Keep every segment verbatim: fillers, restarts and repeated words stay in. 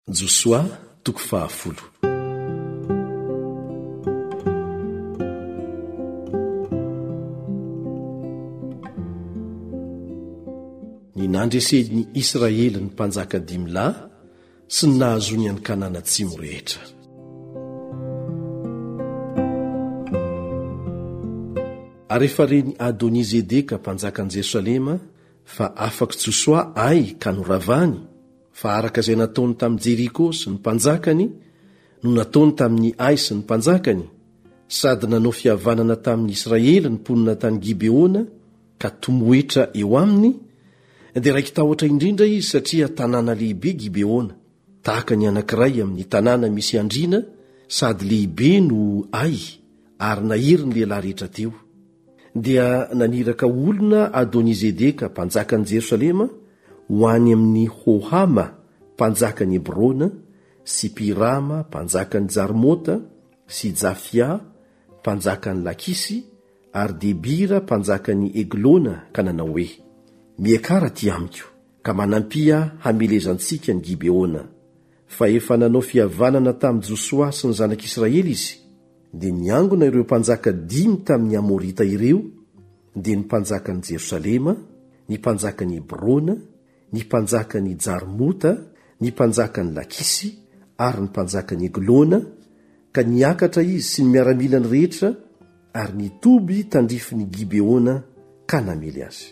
Josoa toko fahafolo. Ny nandresen'ny Israely ny mpanjaka dimy lahy sy ny nahazony any Kanana atsimo rehetra. Ary efa reny Adonizedeka mpanjaka an Jerosalema fa afaky Josoa ay ka noravany fa araka izay nataony tamin'ny Jeriko sy ny mpanjakany no nataony tamin'ny Ai sy ny mpanjakany, sady nanao fihavanana tamin'ny Israely ny mponina tany Gibeona ka tomoetra eo aminy, dia raiky tahotra indrindra izy satria tanàna lehibe Gibeona, tahaka ny anankiray amin'ny tanàna misy andriana, sady lehibe no Ai, ary nahery ny lehilahy rehetra teo. Dia naniraka olona Adonizedeka mpanjaka an Jerosalema ho any amin'ny Hohama mpanjaka ny Hebrona, sy Pirama mpanjaka ny Jarmota, sy Jafia mpanjaka ny Lakisy, ary Debira mpanjaka ny Eglona, ka nanao hoe: miakara ty amiko ka manampia hamelezantsika ny Gibeona. Fa efa nanao fihavanana tamin'ny Josoa sy ny zanak'Israely izy, dia niangona ireo mpanjaka dimy tamin'ny Amorita ireo, dia ny mpanjaka ny Jerosalema, ny mpanjaka ny Hebrona, ny mpanjaka ny Jarmota, ny mpanjaka ny Lakisy, ary ny mpanjaka ny Eglona, ka niakatra izy sy ny miaramilany rehetra, ary nitoby tandrifiny Gibeona ka namely azy.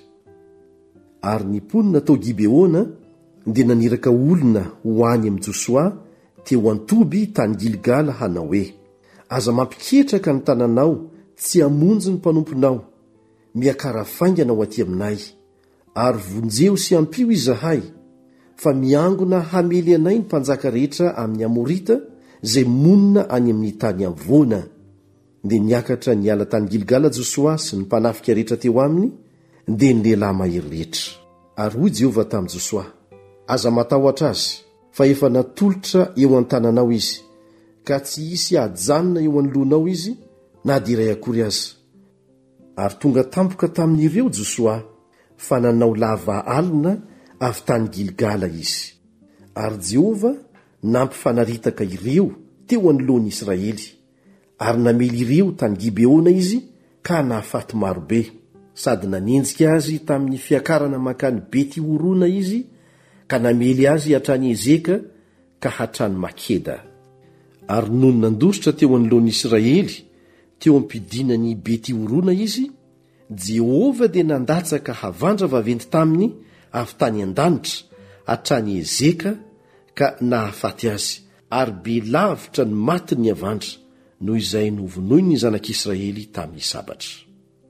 Ary ny mponina tao Gibeona dia naniraka olona ho any amin'ny Josoa teo an-toby tany Gilgala hanao hoe: aza mampiketraka ny tananao, tsy hamonjy ny mpanomponao, miakara faingana ho aty aminay, ary vonjeo sy ampio izahay, fa miangona hamely anay ny mpanjaka rehetra amin'ny Amorita zay monina any amin'ny tany amvoana. Dia niakatra niala tany Gilgala Josoa sy ny mpanafika rehetra teo aminy, dia ny lehilahy mahery rehetra. Ary hoy Jehova tamin'i Josoa: aza matahotra azy, fa efa natolotra eo an-tananao izy, ka tsy hisy ajanona eo anoloanao izy, na dia iray akory aza. Ary tonga tampoka tamin'ireo Josoa, fa nanao lava alina avy tany Gilgala izy. Ary Jehova nampifanaritaka ireo teo anoloan'ny Israely, ary namely ireo tany Gibeona izy ka nahafaty marobe, sady nanenjika azy tamin'ny fiakarana makany Bety Horona izy, ka namely azy hatrany Ezeka ka hatrany Makeda. Ary noho nandositra teo anoloan'ny Israely teo ampidinany Bety Horona izy, Jehova dia nandatsaka havandra vaventy taminy avy tany an-danitra hatrany Ezeka ka nahafaty azy, ary be lavitra ny maty ny havandra noho izay novonoiny ny zanak'Israely tamin'ny sabatra.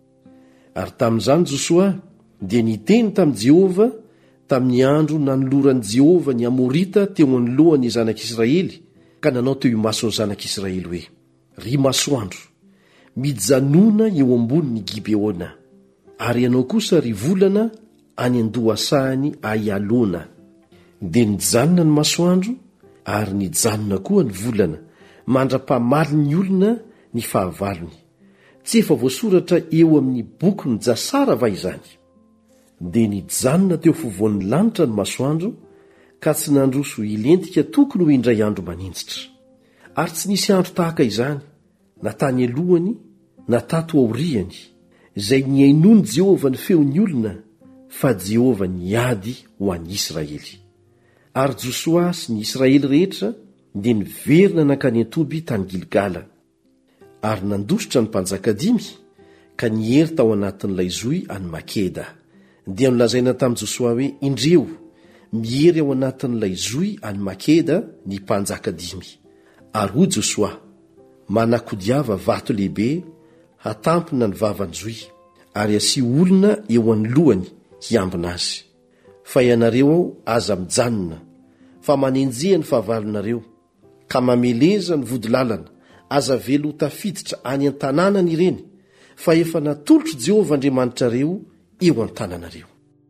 Ary tamin'izany Josoa dia niteny tamin'i Jehova tamin'ny andro nanoloran'i Jehova ny Amorita teo anoloan'ny zanak'Israely, ka nanao teo imason'ny zanak'Israely hoe: ry masoandro, mijanona eo ambonin'ny Gibeona, ary ianao kosa ry volana any an-dohasahany Aialona. Dia nijanona ny masoandro, ary nijanona koa ny volana, mandra-pamaly ny olona ny fahavalony. Tsy efa voasoratra eo amin'ny boky ny jasara va izany? Dia nijanona teo fovoan'ny lanitra ny masoandro, ka tsy nandroso ilentika tokony ho indray andro maninjitra. Ary tsy nisy andro tahaka izany, na tany alohany na tato aoriany, izay niainony Jehova ny feon'ny olona, fa Jehova niady ho an'i Israely. Ary Josoa sy ny Israely rehetra dia niverina nankany an-toby tany Gilgala. Ary nandositra ny mpanjaka dimy ka nihery tao anatin'ilay zohy any Makeda. Dia nolazaina tamin'i Josoa hoe: indreo, mihery ao anatin'ilay zohy any Makeda ny mpanjaka dimy. Ary hoy Josoa: manakodiava vato lehibe hatampina ny vavan'ny zohy, ary asia olona eo anoloany hiambina azy. Fa ianareo ao aza mijanona, fa manenjeha ny fahavalonareo, ka mameleza ny vodilalana, aza velo tafiditra any an-tanànany ireny, fa efa natolotro Jehova Andriamanitrareo eo an-tananareo.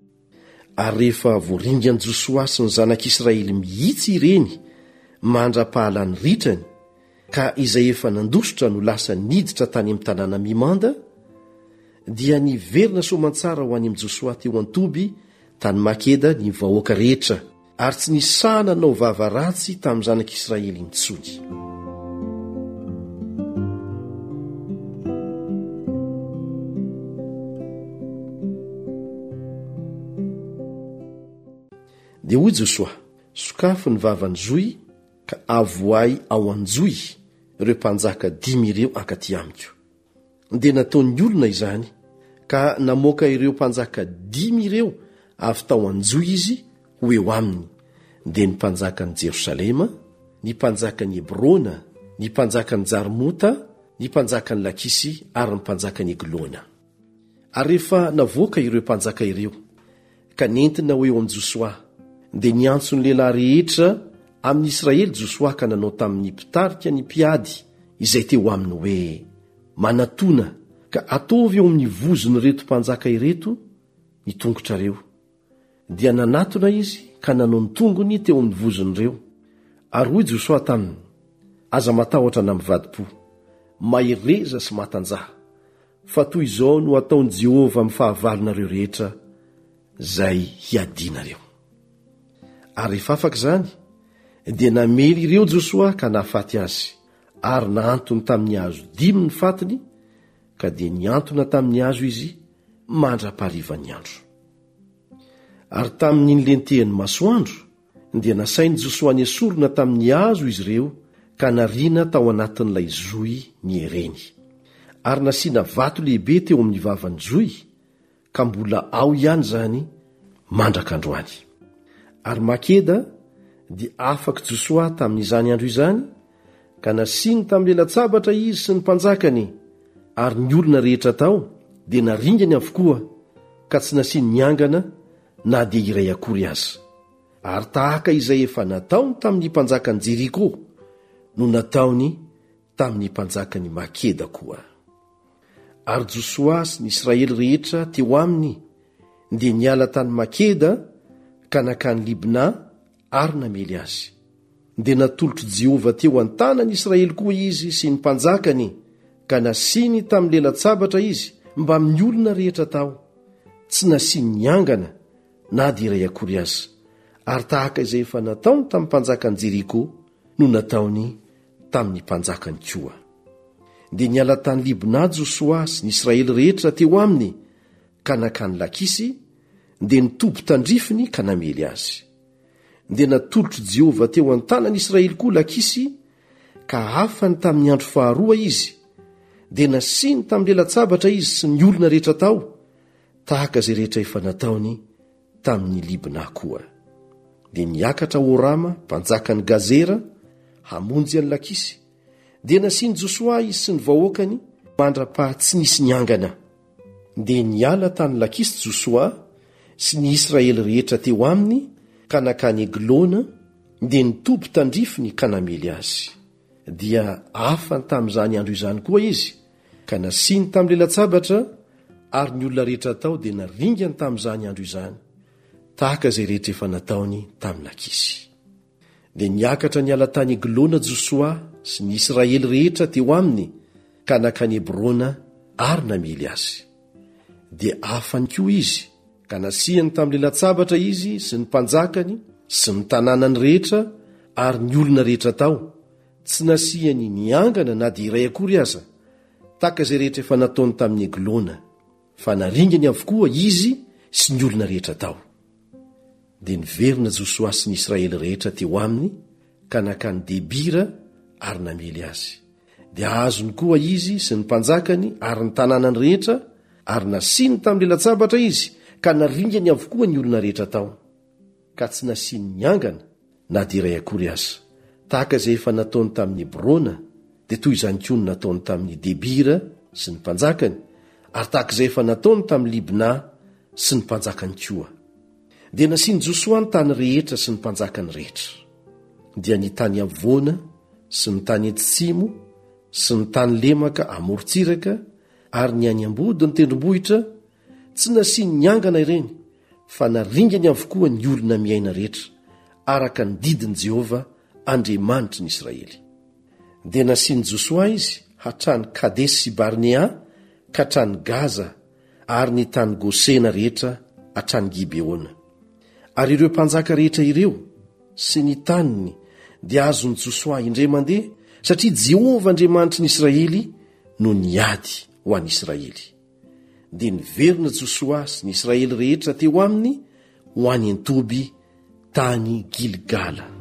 Ary rehefa voaringan'i Josoa sy ny zanak'Israely mihitsy ireny mandra-pahalany ritrany, ka izay efa nandositra no lasa niditra tany amin'ny tanàna mimanda, dia niverina soamantsara ho any amin'i Josoa teo an-toby tany Makeda ny vahoaka rehetra, ary tsy nisahana nao vava ratsy tamin'ny zanak'Israely intsony. dia hoy Josoa, sokafo ny vavany Zoy ka avoay ao anjoy ireo mpanjaka dimy ireo ankaty amiko. Dia nataon'ny olona izany ka namoaka ireo mpanjaka dimy ireo avy tao anjoy izy ho eo aminy. Dia ny mpanjakan'i Jerosalema, ny mpanjakan'i Hebrona, ny mpanjakan'i Jarmota, ny mpanjakan'i Lakisy ary ny mpanjakan'i Eglona. Ary rehefa navoaka ireo mpanjaka ireo ka nentina ho eo amin'i Josoa, dia niantso ny lehilahy rehetra amin'ny Israely Josoa ka nanao tamin'ny mpitarika ny mpiady izay teo aminy hoe, manatona ka ataovy eo amin'ny vozony reto mpanjaka ireto ny tongotrareo. Dia nanatona izy ka nanao ny tongony teo amin'ny vozony ireo. Ary hoy Josoa taminy, aza matahotra na mivadi-po, mahereza sy matanjaha, fa toy izao no ataon'i Jehova amin'ny fahavalonareo rehetra zay hiadinareo. Ary rehefa afaka izany, dia namely ireo Josoa ka nahafaty azy, ary naantony tamin'ny hazo dimy ny fatiny, ka dia niantona tamin'ny hazo izy mandra-paharivany andro. Ary tamin'ny nylentehany masoandro, dia nasainy Josoa ny esorina tamin'ny hazo izy ireo ka nariana tao anatin'ilay zoy ny ereny. Ary nasiana vato lehibe teo amin'ny vavany zoy, ka mbola ao ihany zany mandrak'androany. Ary Makeda dia afaky Josoa tamin'izany andro izany, ka nasiny tamin'ny elatsabatra izy sy ny mpanjakany, ary ny olona rehetra tao dia naringany avokoa, ka tsy nasiny niangana na dia iray akory aza. Ary tahaka izay efa nataony tamin'ny mpanjakany Jeriko no nataony tamin'ny mpanjakany Makeda koa. Ary Josoa sy ny Israely rehetra teo aminy dia niala tany Makeda ka nakany Libna ary namely azy. Dia natolotro Jehova teo an-tanan'i Israely koa izy sy ny mpanjakany, ka nasiny tamin'ny lela-tsabatra izy mba amin'ny olona rehetra tao, tsy nasiny niangana na dia iray akory aza. Ary tahaka izay efa nataony tamin'ny mpanjakany Jeriko no nataony tamin'ny mpanjakany koa. Dia niala tany Libna Josoa sy ny Israely rehetra teo aminy ka nakany Lakisy, dia nitobo tandrifiny ka namely azy. Dia natolotro Jehova teo an-tanan'i Israely koa Lakisy, ka afany tamin'ny andro faharoa izy, dia nasiny tamin'ny lela-tsabatra izy sy ny olona rehetra tao, tahaka izay rehetra efa nataony tamin'ny Libna koa. Dia niakatra Orama mpanjakany Gazera hamonjy an'i Lakisy, dia nasiny Josoa izy sy ny vahoakany mandra-pa tsy nisy niangana. Dia niala tany Lakisy Josoa sy ny Israely rehetra teo aminy ka nakany Eglona, dia nitobo tandrifiny ka namely azy. Dia afany tamin'izany andro izany koa izy, ka nasiny tamin'ny lela-tsabatra, ary ny olona rehetra tao dia naringany tamin'izany andro izany, tahaka izay rehetra efa nataony tamin'ny Lakisy. Dia niakatra niala tany Eglona Josoa sy ny Israely rehetra teo aminy ka nakany Hebrona ary namely azy. Dia afany koa izy, ka nasihany tamin'ny lela-tsabatra izy sy ny mpanjakany sy ny tanànany rehetra ary ny olona rehetra tao, tsy nasihany niangana na dia iray akory aza, tahaka izay rehetra efa nataony tamin'ny Eglona, fa naringany avokoa izy sy ny olona rehetra tao. Dia niverina Josoa sy ny Israely rehetra teo aminy ka nakany Debira ary namely azy. Dia azony koa izy sy ny mpanjakany ary ny tanànany rehetra, ary nasiny tamin'ny lela-tsabatra izy ka naringany avokoa ny olona rehetra tao, ka tsy nasiny niangana na dia iray akory aza, tahaka izay efa nataony tamin'ny Hebrona, dia toy izany koa no nataony tamin'ny Debira sy ny mpanjakany, ary tahaka izay efa nataony tamin'ny Libna sy ny mpanjakany koa. Dia nasiny Josoa ny tany rehetra sy ny mpanjakany rehetra, dia ny tany Avona sy ny tany Etsimo sy ny tany Lemaka amorontsiraka ary ny any Ambody ny tendrombohitra, tsy nasiny niangana ireny, fa naringany avokoa ny olona miaina rehetra araka ny didin' Jehova Andriamanitry ny Israely. Dia nasiny Josoa izy hatrany Kadesy sy Barnea ka hatrany Gaza ary ny tany Gosena rehetra hatrany Gibeona. Ary ireo mpanjaka rehetra ireo sy ny taniny dia azony Josoa indray mandeha satria Jehovah Andriamanitry ny Israely no niady ho an'ny Israely. Dia niverina Josoa sy ny Israely rehetra teo aminy ho any Antoby tany Gilgala.